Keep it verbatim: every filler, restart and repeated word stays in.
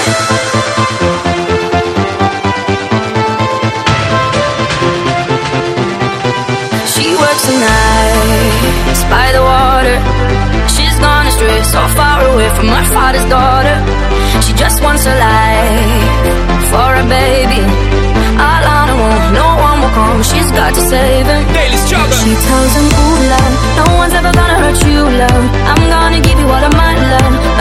She works the nights by the water. She's gone astray, so far away from her father's daughter. She just wants a life for a baby. All on her own, no one will come. She's got to save him. Daily struggle. She tells him, ooh, love, no one's ever gonna hurt you, love. I'm gonna give you all of my love.